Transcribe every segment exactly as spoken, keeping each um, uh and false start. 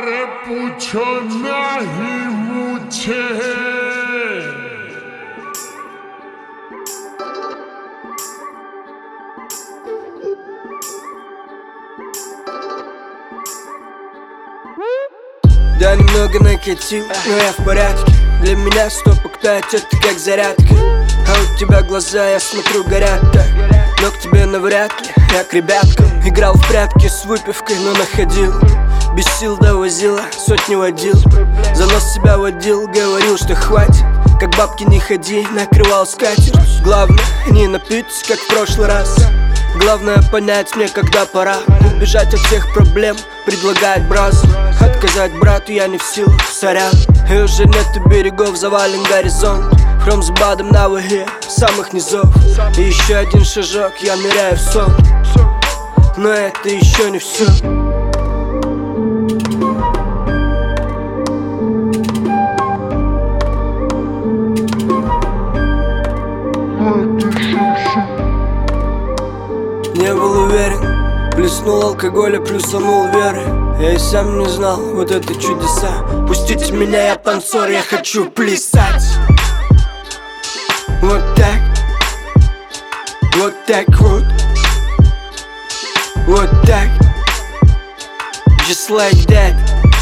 अरे पूछो नहीं मुझे Да, немного накатил, но я в порядке. Для меня стоп-октать, это как зарядка. А у тебя глаза, я смотрю, горят так. Но к тебе навряд ли, я к ребяткам. Играл в прятки с выпивкой, но находил. Без сил довозила, сотни водил. За нос себя водил, говорил, что хватит. Как бабки не ходи, накрывал скатерть. Главное, не напиться, как в прошлый раз. Главное понять мне, когда пора убежать от всех проблем, предлагать бразу. Отказать брату я не в силах, сорян. И уже нету берегов, завален горизонт. Хром с бадом на ваге, самых низов. И еще один шажок, я ныряю в сон. Но это еще не все. Не был уверен, плеснул алкоголя, плюсанул веры. Я и сам не знал, вот это чудеса. Пустите меня, я танцор, я хочу плясать. Вот так, вот так вот, вот так, just like that.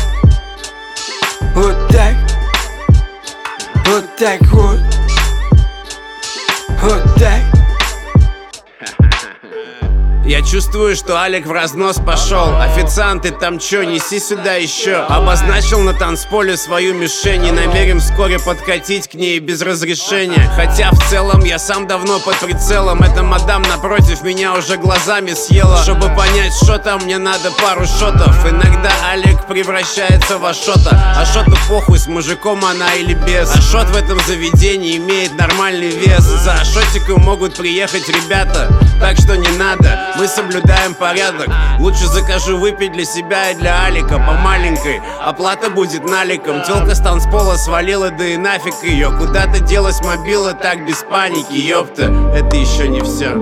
Вот так, вот так вот, вот так. Я чувствую, что Алик в разнос пошел. Официант, ты там чё, неси сюда еще. Обозначил на танцполе свою мишень и намерен вскоре подкатить к ней без разрешения. Хотя в целом я сам давно под прицелом. Эта мадам напротив меня уже глазами съела. Чтобы понять, что там, мне надо пару шотов. Иногда Алик превращается в Ашота. Ашоту похуй, с мужиком она или без. Ашот в этом заведении имеет нормальный вес. За Ашотиком могут приехать ребята, так что не надо. Мы соблюдаем порядок. Лучше закажу выпить для себя и для Алика по маленькой. Оплата будет наликом. Тёлка с танцпола свалила, да и нафиг ее. Куда-то делась мобила, так без паники. Ёпта, это еще не все.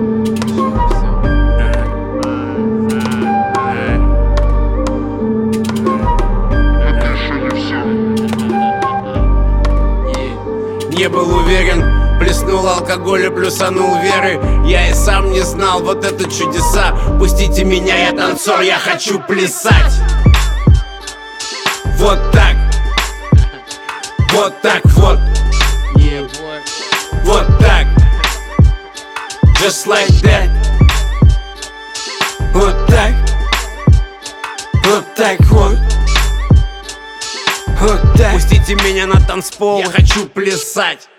Не был уверен, плеснул алкоголя, плюсанул веры. Я и сам не знал, вот это чудеса. Пустите меня, я танцор, я хочу плясать. Вот так, вот так вот, вот так, just like that. Вот так, вот так вот, вот так. Пустите меня на танцпол, я хочу плясать.